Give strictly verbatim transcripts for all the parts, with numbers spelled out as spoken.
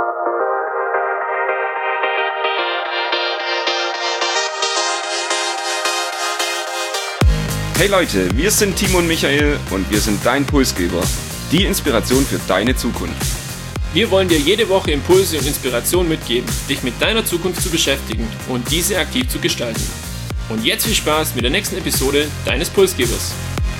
Hey Leute, wir sind Timo und Michael und wir sind dein Pulsgeber, die Inspiration für deine Zukunft. Wir wollen dir jede Woche Impulse und Inspiration mitgeben, dich mit deiner Zukunft zu beschäftigen und diese aktiv zu gestalten. Und jetzt viel Spaß mit der nächsten Episode deines Pulsgebers.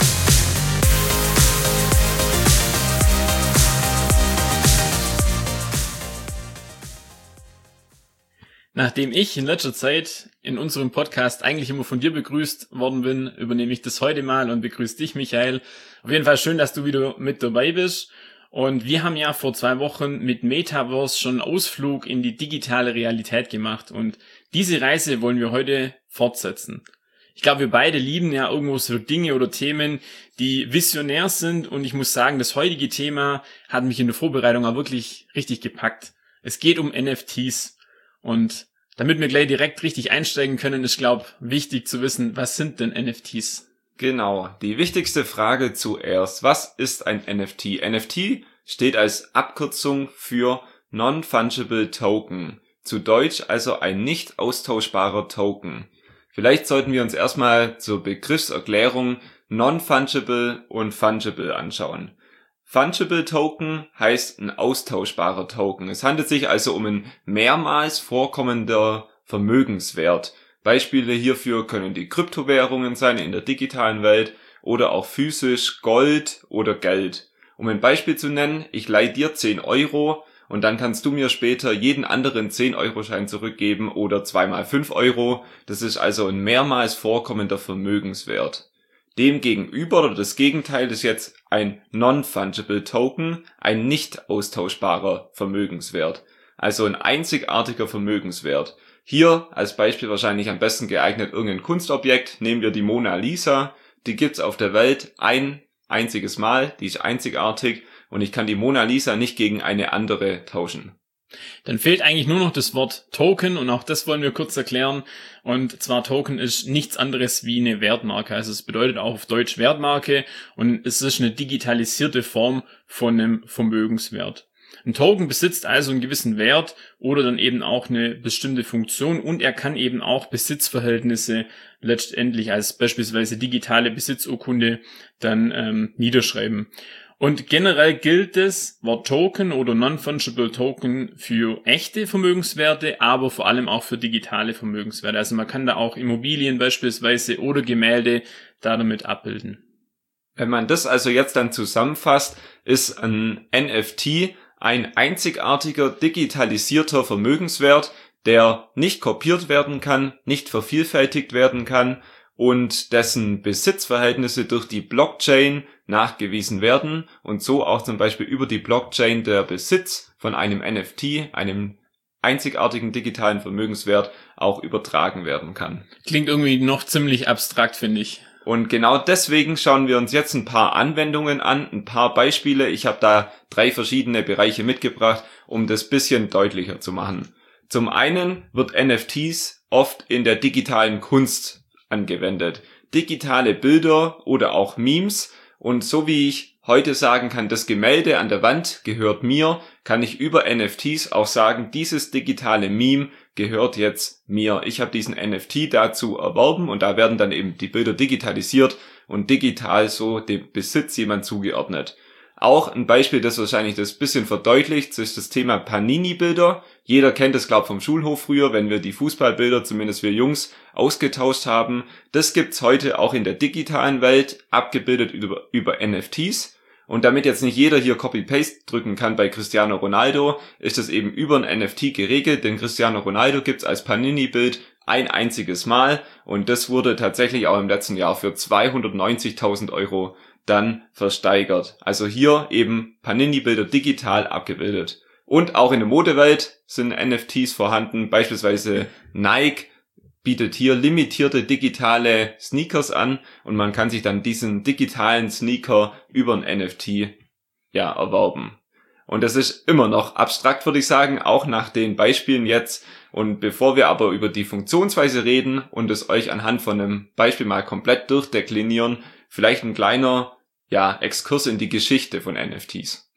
Nachdem ich in letzter Zeit in unserem Podcast eigentlich immer von dir begrüßt worden bin, übernehme ich das heute mal und begrüße dich, Michael. Auf jeden Fall schön, dass du wieder mit dabei bist. Und wir haben ja vor zwei Wochen mit Metaverse schon einen Ausflug in die digitale Realität gemacht. Und diese Reise wollen wir heute fortsetzen. Ich glaube, wir beide lieben ja irgendwo so Dinge oder Themen, die visionär sind. Und ich muss sagen, das heutige Thema hat mich in der Vorbereitung auch wirklich richtig gepackt. Es geht um N F Ts. Und damit wir gleich direkt richtig einsteigen können, ist, glaube ich, wichtig zu wissen, was sind denn N F Ts? Genau, die wichtigste Frage zuerst. Was ist ein N F T? N F T steht als Abkürzung für Non-Fungible Token. Zu Deutsch also ein nicht austauschbarer Token. Vielleicht sollten wir uns erstmal zur Begriffserklärung Non-Fungible und Fungible anschauen. Fungible Token heißt ein austauschbarer Token. Es handelt sich also um ein mehrmals vorkommender Vermögenswert. Beispiele hierfür können die Kryptowährungen sein in der digitalen Welt oder auch physisch Gold oder Geld. Um ein Beispiel zu nennen, ich leihe dir zehn Euro und dann kannst du mir später jeden anderen zehn Euro Schein zurückgeben oder zweimal fünf Euro. Das ist also ein mehrmals vorkommender Vermögenswert. Demgegenüber oder das Gegenteil ist jetzt ein Non-Fungible Token, ein nicht austauschbarer Vermögenswert, also ein einzigartiger Vermögenswert. Hier als Beispiel wahrscheinlich am besten geeignet irgendein Kunstobjekt, nehmen wir die Mona Lisa, die gibt's auf der Welt ein einziges Mal, die ist einzigartig und ich kann die Mona Lisa nicht gegen eine andere tauschen. Dann fehlt eigentlich nur noch das Wort Token und auch das wollen wir kurz erklären. Und zwar Token ist nichts anderes wie eine Wertmarke. Also es bedeutet auch auf Deutsch Wertmarke und es ist eine digitalisierte Form von einem Vermögenswert. Ein Token besitzt also einen gewissen Wert oder dann eben auch eine bestimmte Funktion und er kann eben auch Besitzverhältnisse letztendlich als beispielsweise digitale Besitzurkunde dann ähm, niederschreiben. Und generell gilt das Wort Token oder Non-Fungible Token für echte Vermögenswerte, aber vor allem auch für digitale Vermögenswerte. Also man kann da auch Immobilien beispielsweise oder Gemälde da damit abbilden. Wenn man das also jetzt dann zusammenfasst, ist ein N F T ein einzigartiger digitalisierter Vermögenswert, der nicht kopiert werden kann, nicht vervielfältigt werden kann und dessen Besitzverhältnisse durch die Blockchain nachgewiesen werden und so auch zum Beispiel über die Blockchain der Besitz von einem N F T, einem einzigartigen digitalen Vermögenswert, auch übertragen werden kann. Klingt irgendwie noch ziemlich abstrakt, finde ich. Und genau deswegen schauen wir uns jetzt ein paar Anwendungen an, ein paar Beispiele. Ich habe da drei verschiedene Bereiche mitgebracht, um das bisschen deutlicher zu machen. Zum einen wird N F Ts oft in der digitalen Kunst angewendet. Digitale Bilder oder auch Memes. Und so wie ich heute sagen kann, das Gemälde an der Wand gehört mir, kann ich über N F Ts auch sagen, dieses digitale Meme gehört jetzt mir. Ich habe diesen N F T dazu erworben und da werden dann eben die Bilder digitalisiert und digital so dem Besitz jemand zugeordnet. Auch ein Beispiel, das wahrscheinlich das bisschen verdeutlicht, ist das Thema Panini-Bilder. Jeder kennt es, glaube ich, vom Schulhof früher, wenn wir die Fußballbilder, zumindest wir Jungs, ausgetauscht haben. Das gibt's heute auch in der digitalen Welt, abgebildet über, über N F Ts. Und damit jetzt nicht jeder hier Copy-Paste drücken kann bei Cristiano Ronaldo, ist es eben über ein N F T geregelt, denn Cristiano Ronaldo gibt's als Panini-Bild ein einziges Mal und das wurde tatsächlich auch im letzten Jahr für zweihundertneunzigtausend Euro dann versteigert. Also hier eben Panini-Bilder digital abgebildet. Und auch in der Modewelt sind N F Ts vorhanden, beispielsweise Nike bietet hier limitierte digitale Sneakers an und man kann sich dann diesen digitalen Sneaker über ein N F T ja erwerben. Und das ist immer noch abstrakt, würde ich sagen, auch nach den Beispielen jetzt. Und bevor wir aber über die Funktionsweise reden und es euch anhand von einem Beispiel mal komplett durchdeklinieren, vielleicht ein kleiner ja Exkurs in die Geschichte von N F Ts.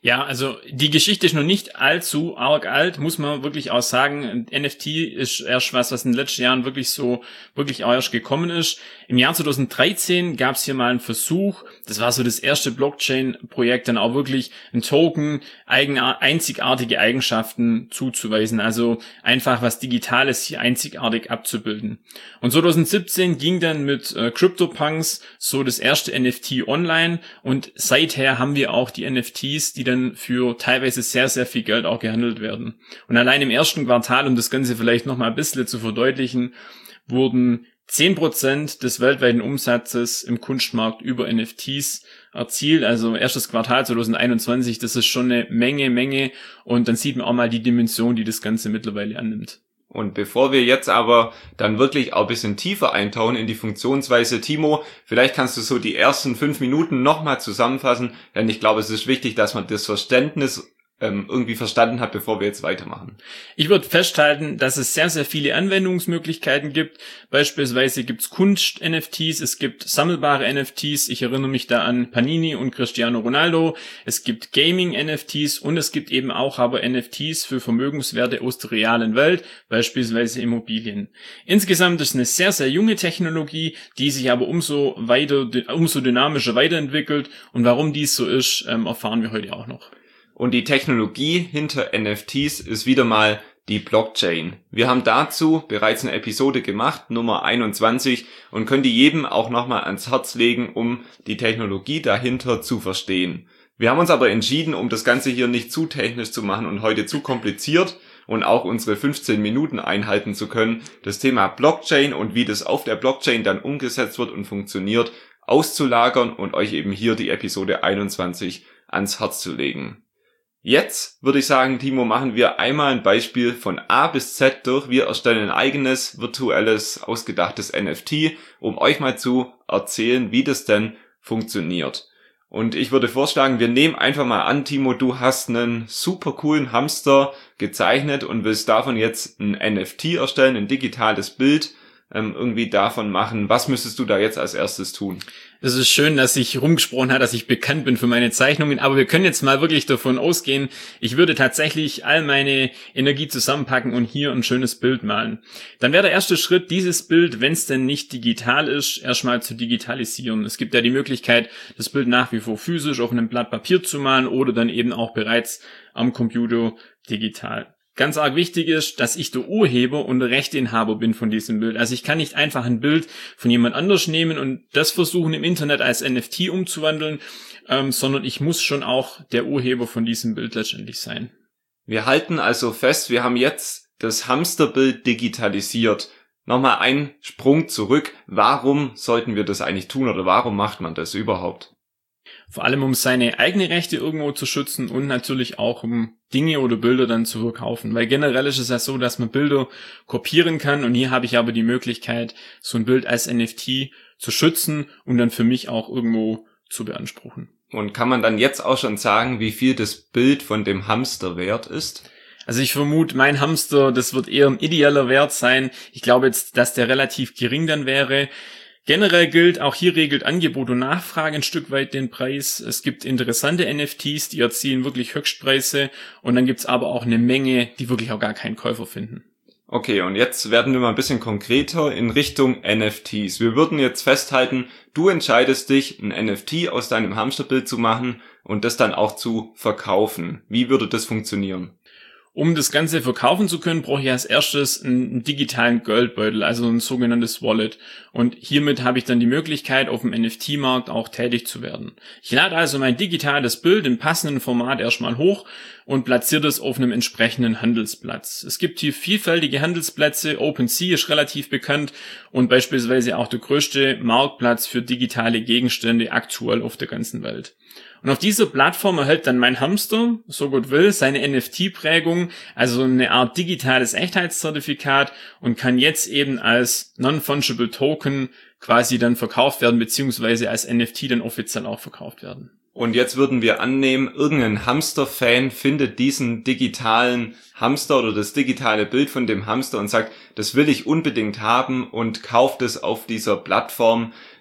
Ja, also die Geschichte ist noch nicht allzu arg alt, muss man wirklich auch sagen. N F T ist erst was, was in den letzten Jahren wirklich so, wirklich auch erst gekommen ist. Im Jahr zwanzig dreizehn gab es hier mal einen Versuch, das war so das erste Blockchain-Projekt, dann auch wirklich ein Token, eigen, einzigartige Eigenschaften zuzuweisen, also einfach was Digitales hier einzigartig abzubilden. Und zwanzig siebzehn ging dann mit äh, CryptoPunks so das erste N F T online und seither haben wir auch die N F Ts, die dann für teilweise sehr, sehr viel Geld auch gehandelt werden. Und allein im ersten Quartal, um das Ganze vielleicht noch mal ein bisschen zu verdeutlichen, wurden zehn Prozent des weltweiten Umsatzes im Kunstmarkt über N F Ts erzielt. Also erstes Quartal zwanzig einundzwanzig, das ist schon eine Menge, Menge. Und dann sieht man auch mal die Dimension, die das Ganze mittlerweile annimmt. Und bevor wir jetzt aber dann wirklich auch ein bisschen tiefer eintauchen in die Funktionsweise, Timo, vielleicht kannst du so die ersten fünf Minuten nochmal zusammenfassen, denn ich glaube, es ist wichtig, dass man das Verständnis ähm, irgendwie verstanden hat, bevor wir jetzt weitermachen. Ich würde festhalten, dass es sehr, sehr viele Anwendungsmöglichkeiten gibt. Beispielsweise gibt's Kunst-N F Ts, es gibt sammelbare N F Ts, ich erinnere mich da an Panini und Cristiano Ronaldo, es gibt Gaming-N F Ts und es gibt eben auch aber N F Ts für Vermögenswerte aus der realen Welt, beispielsweise Immobilien. Insgesamt ist es eine sehr, sehr junge Technologie, die sich aber umso weiter, umso dynamischer weiterentwickelt, und warum dies so ist, erfahren wir heute auch noch. Und die Technologie hinter N F Ts ist wieder mal die Blockchain. Wir haben dazu bereits eine Episode gemacht, Nummer einundzwanzig, und können die jedem auch nochmal ans Herz legen, um die Technologie dahinter zu verstehen. Wir haben uns aber entschieden, um das Ganze hier nicht zu technisch zu machen und heute zu kompliziert und auch unsere fünfzehn Minuten einhalten zu können, das Thema Blockchain und wie das auf der Blockchain dann umgesetzt wird und funktioniert, auszulagern und euch eben hier die Episode einundzwanzig ans Herz zu legen. Jetzt würde ich sagen, Timo, machen wir einmal ein Beispiel von A bis Z durch. Wir erstellen ein eigenes, virtuelles, ausgedachtes N F T, um euch mal zu erzählen, wie das denn funktioniert. Und ich würde vorschlagen, wir nehmen einfach mal an, Timo, du hast einen super coolen Hamster gezeichnet und willst davon jetzt ein N F T erstellen, ein digitales Bild ähm, irgendwie davon machen. Was müsstest du da jetzt als erstes tun? Es ist schön, dass ich rumgesprochen habe, dass ich bekannt bin für meine Zeichnungen, aber wir können jetzt mal wirklich davon ausgehen, ich würde tatsächlich all meine Energie zusammenpacken und hier ein schönes Bild malen. Dann wäre der erste Schritt, dieses Bild, wenn es denn nicht digital ist, erstmal zu digitalisieren. Es gibt ja die Möglichkeit, das Bild nach wie vor physisch auf einem Blatt Papier zu malen oder dann eben auch bereits am Computer digital. Ganz arg wichtig ist, dass ich der Urheber und der Rechteinhaber bin von diesem Bild. Also ich kann nicht einfach ein Bild von jemand anders nehmen und das versuchen im Internet als N F T umzuwandeln, ähm, sondern ich muss schon auch der Urheber von diesem Bild letztendlich sein. Wir halten also fest, wir haben jetzt das Hamsterbild digitalisiert. Nochmal ein Sprung zurück. Warum sollten wir das eigentlich tun oder warum macht man das überhaupt? Vor allem, um seine eigene Rechte irgendwo zu schützen und natürlich auch, um Dinge oder Bilder dann zu verkaufen. Weil generell ist es ja so, dass man Bilder kopieren kann und hier habe ich aber die Möglichkeit, so ein Bild als N F T zu schützen und dann für mich auch irgendwo zu beanspruchen. Und kann man dann jetzt auch schon sagen, wie viel das Bild von dem Hamster wert ist? Also ich vermute, mein Hamster, das wird eher ein ideeller Wert sein. Ich glaube jetzt, dass der relativ gering dann wäre. Generell gilt, auch hier regelt Angebot und Nachfrage ein Stück weit den Preis. Es gibt interessante N F Ts, die erzielen wirklich Höchstpreise und dann gibt's aber auch eine Menge, die wirklich auch gar keinen Käufer finden. Okay, und jetzt werden wir mal ein bisschen konkreter in Richtung N F Ts. Wir würden jetzt festhalten, du entscheidest dich, ein N F T aus deinem Hamsterbild zu machen und das dann auch zu verkaufen. Wie würde das funktionieren? Um das Ganze verkaufen zu können, brauche ich als erstes einen digitalen Geldbeutel, also ein sogenanntes Wallet. Und hiermit habe ich dann die Möglichkeit, auf dem N F T-Markt auch tätig zu werden. Ich lade also mein digitales Bild im passenden Format erstmal hoch und platziere es auf einem entsprechenden Handelsplatz. Es gibt hier vielfältige Handelsplätze, OpenSea ist relativ bekannt und beispielsweise auch der größte Marktplatz für digitale Gegenstände aktuell auf der ganzen Welt. Und auf dieser Plattform erhält dann mein Hamster, so Gott will, seine N F T-Prägung, also eine Art digitales Echtheitszertifikat und kann jetzt eben als Non-Fungible Token quasi dann verkauft werden, beziehungsweise als N F T dann offiziell auch verkauft werden. Und jetzt würden wir annehmen, irgendein Hamster-Fan findet diesen digitalen Hamster oder das digitale Bild von dem Hamster und sagt, das will ich unbedingt haben und kauft es auf dieser Plattform.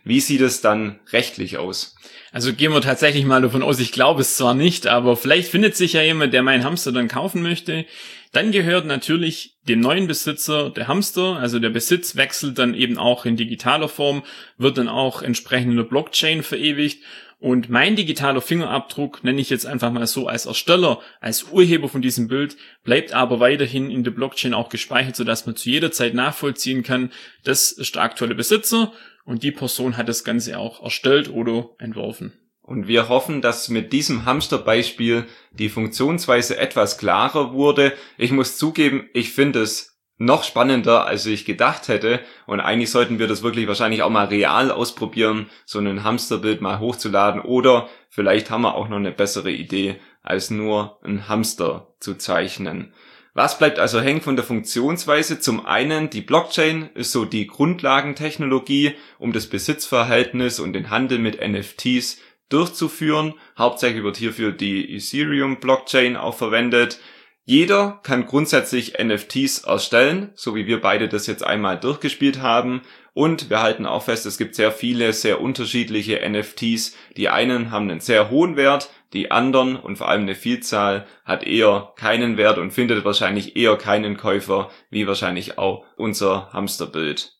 Wie sieht es dann rechtlich aus? Also gehen wir tatsächlich mal davon aus, ich glaube es zwar nicht, aber vielleicht findet sich ja jemand, der meinen Hamster dann kaufen möchte. Dann gehört natürlich dem neuen Besitzer der Hamster, also der Besitz wechselt dann eben auch in digitaler Form, wird dann auch entsprechend in der Blockchain verewigt. Und mein digitaler Fingerabdruck, nenne ich jetzt einfach mal so als Ersteller, als Urheber von diesem Bild, bleibt aber weiterhin in der Blockchain auch gespeichert, sodass man zu jeder Zeit nachvollziehen kann, das ist der aktuelle Besitzer und die Person hat das Ganze auch erstellt oder entworfen. Und wir hoffen, dass mit diesem Hamsterbeispiel die Funktionsweise etwas klarer wurde. Ich muss zugeben, ich finde es noch spannender, als ich gedacht hätte. Und eigentlich sollten wir das wirklich wahrscheinlich auch mal real ausprobieren, so ein Hamsterbild mal hochzuladen. Oder vielleicht haben wir auch noch eine bessere Idee, als nur einen Hamster zu zeichnen. Was bleibt also hängen von der Funktionsweise? Zum einen, die Blockchain ist so die Grundlagentechnologie, um das Besitzverhältnis und den Handel mit N F Ts durchzuführen. Hauptsächlich wird hierfür die Ethereum-Blockchain auch verwendet. Jeder kann grundsätzlich N F Ts erstellen, so wie wir beide das jetzt einmal durchgespielt haben. Und wir halten auch fest, es gibt sehr viele, sehr unterschiedliche N F Ts. Die einen haben einen sehr hohen Wert, die anderen und vor allem eine Vielzahl hat eher keinen Wert und findet wahrscheinlich eher keinen Käufer, wie wahrscheinlich auch unser Hamsterbild.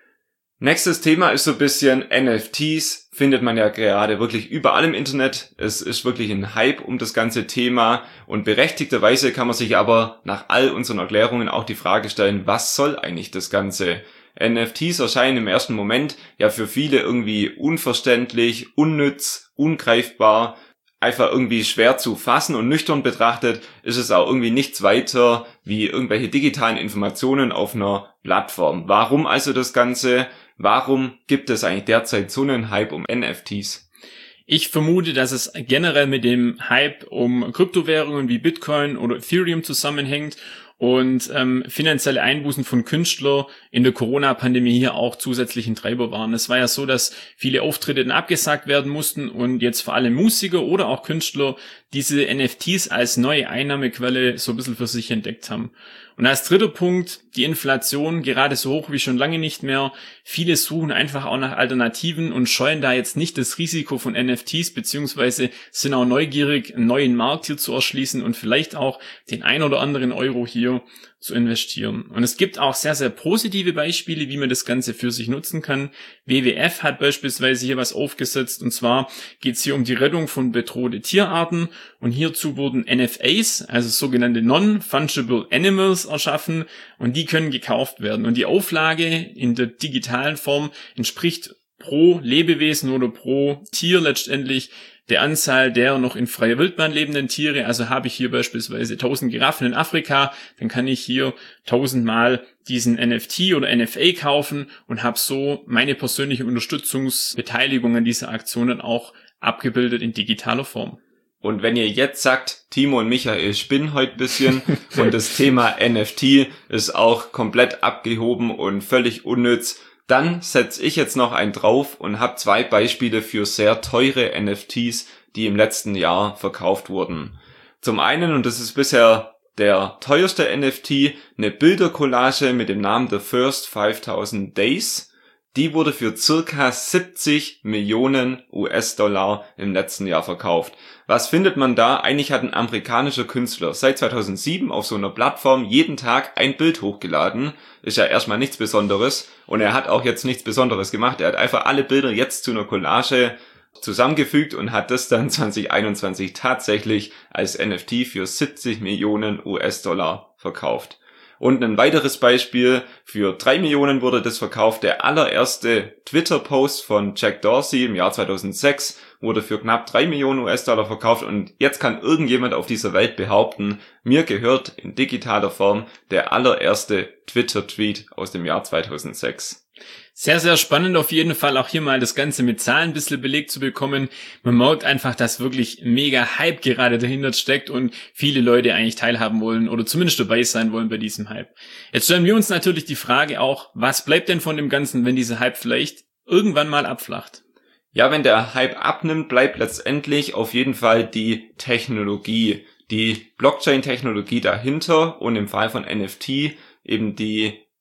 Nächstes Thema ist so ein bisschen N F Ts, findet man ja gerade wirklich überall im Internet. Es ist wirklich ein Hype um das ganze Thema und berechtigterweise kann man sich aber nach all unseren Erklärungen auch die Frage stellen, was soll eigentlich das Ganze? N F Ts erscheinen im ersten Moment ja für viele irgendwie unverständlich, unnütz, ungreifbar, einfach irgendwie schwer zu fassen und nüchtern betrachtet ist es auch irgendwie nichts weiter wie irgendwelche digitalen Informationen auf einer Plattform. Warum also das Ganze? Warum gibt es eigentlich derzeit so einen Hype um N F Ts? Ich vermute, dass es generell mit dem Hype um Kryptowährungen wie Bitcoin oder Ethereum zusammenhängt und ähm, finanzielle Einbußen von Künstlern in der Corona-Pandemie hier auch zusätzlichen Treiber waren. Es war ja so, dass viele Auftritte dann abgesagt werden mussten und jetzt vor allem Musiker oder auch Künstler diese N F Ts als neue Einnahmequelle so ein bisschen für sich entdeckt haben. Und als dritter Punkt, die Inflation gerade so hoch wie schon lange nicht mehr. Viele suchen einfach auch nach Alternativen und scheuen da jetzt nicht das Risiko von N F Ts, beziehungsweise sind auch neugierig, einen neuen Markt hier zu erschließen und vielleicht auch den ein oder anderen Euro hier zu investieren. Und es gibt auch sehr, sehr positive Beispiele, wie man das Ganze für sich nutzen kann. W W F hat beispielsweise hier was aufgesetzt und zwar geht es hier um die Rettung von bedrohten Tierarten und hierzu wurden N F As, also sogenannte Non-Fungible Animals, erschaffen und die können gekauft werden. Und die Auflage in der digitalen Form entspricht pro Lebewesen oder pro Tier letztendlich der Anzahl der noch in freier Wildbahn lebenden Tiere. Also habe ich hier beispielsweise tausend Giraffen in Afrika, dann kann ich hier tausendmal diesen N F T oder N F A kaufen und habe so meine persönliche Unterstützungsbeteiligung an dieser Aktion dann auch abgebildet in digitaler Form. Und wenn ihr jetzt sagt, Timo und Michael spinnen heute ein bisschen und das Thema N F T ist auch komplett abgehoben und völlig unnütz, dann setze ich jetzt noch einen drauf und habe zwei Beispiele für sehr teure N F Ts, die im letzten Jahr verkauft wurden. Zum einen, und das ist bisher der teuerste N F T, eine Bildercollage mit dem Namen The First fünftausend Days. Die wurde für circa siebzig Millionen U S-Dollar im letzten Jahr verkauft. Was findet man da? Eigentlich hat ein amerikanischer Künstler seit zweitausendsieben auf so einer Plattform jeden Tag ein Bild hochgeladen. Ist ja erstmal nichts Besonderes. Und er hat auch jetzt nichts Besonderes gemacht. Er hat einfach alle Bilder jetzt zu einer Collage zusammengefügt und hat das dann zwanzig einundzwanzig tatsächlich als N F T für siebzig Millionen U S-Dollar verkauft. Und ein weiteres Beispiel, für drei Millionen wurde das verkauft. Der allererste Twitter-Post von Jack Dorsey im Jahr zweitausendsechs wurde für knapp drei Millionen U S-Dollar verkauft. Und jetzt kann irgendjemand auf dieser Welt behaupten, mir gehört in digitaler Form der allererste Twitter-Tweet aus dem Jahr zweitausendsechs. Sehr, sehr spannend auf jeden Fall, auch hier mal das Ganze mit Zahlen ein bisschen belegt zu bekommen. Man merkt einfach, dass wirklich mega Hype gerade dahinter steckt und viele Leute eigentlich teilhaben wollen oder zumindest dabei sein wollen bei diesem Hype. Jetzt stellen wir uns natürlich die Frage auch, was bleibt denn von dem Ganzen, wenn dieser Hype vielleicht irgendwann mal abflacht? Ja, wenn der Hype abnimmt, bleibt letztendlich auf jeden Fall die Technologie, die Blockchain-Technologie dahinter und im Fall von N F T eben die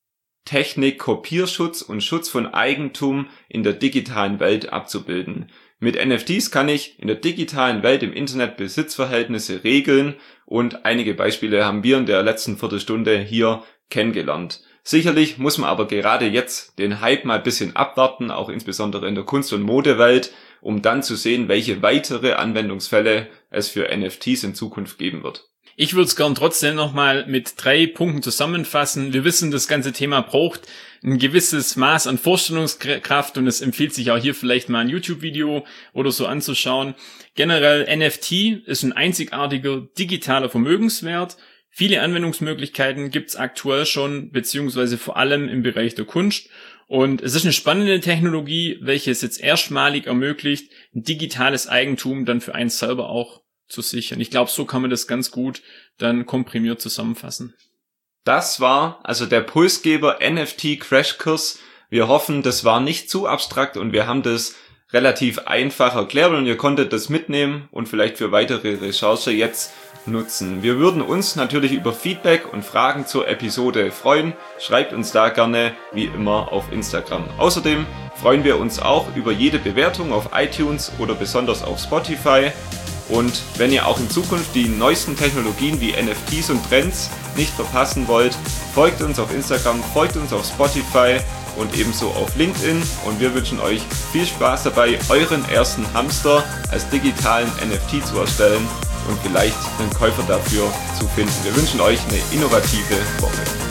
Technik, Kopierschutz und Schutz von Eigentum in der digitalen Welt abzubilden. Mit N F Ts kann ich in der digitalen Welt im Internet Besitzverhältnisse regeln und einige Beispiele haben wir in der letzten Viertelstunde hier kennengelernt. Sicherlich muss man aber gerade jetzt den Hype mal ein bisschen abwarten, auch insbesondere in der Kunst- und Modewelt, um dann zu sehen, welche weitere Anwendungsfälle es für N F Ts in Zukunft geben wird. Ich würde es gern trotzdem nochmal mit drei Punkten zusammenfassen. Wir wissen, das ganze Thema braucht ein gewisses Maß an Vorstellungskraft und es empfiehlt sich auch hier vielleicht mal ein YouTube-Video oder so anzuschauen. Generell N F T ist ein einzigartiger digitaler Vermögenswert. Viele Anwendungsmöglichkeiten gibt es aktuell schon, beziehungsweise vor allem im Bereich der Kunst. Und es ist eine spannende Technologie, welche es jetzt erstmalig ermöglicht, ein digitales Eigentum dann für einen selber auch zu sichern. Ich glaube, so kann man das ganz gut dann komprimiert zusammenfassen. Das war also der Pulsgeber N F T Crashkurs. Wir hoffen, das war nicht zu abstrakt und wir haben das relativ einfach erklärt und ihr konntet das mitnehmen und vielleicht für weitere Recherche jetzt nutzen. Wir würden uns natürlich über Feedback und Fragen zur Episode freuen. Schreibt uns da gerne wie immer auf Instagram. Außerdem freuen wir uns auch über jede Bewertung auf iTunes oder besonders auf Spotify. Und wenn ihr auch in Zukunft die neuesten Technologien wie N F Ts und Trends nicht verpassen wollt, folgt uns auf Instagram, folgt uns auf Spotify und ebenso auf LinkedIn. Und wir wünschen euch viel Spaß dabei, euren ersten Hamster als digitalen N F T zu erstellen und vielleicht einen Käufer dafür zu finden. Wir wünschen euch eine innovative Woche.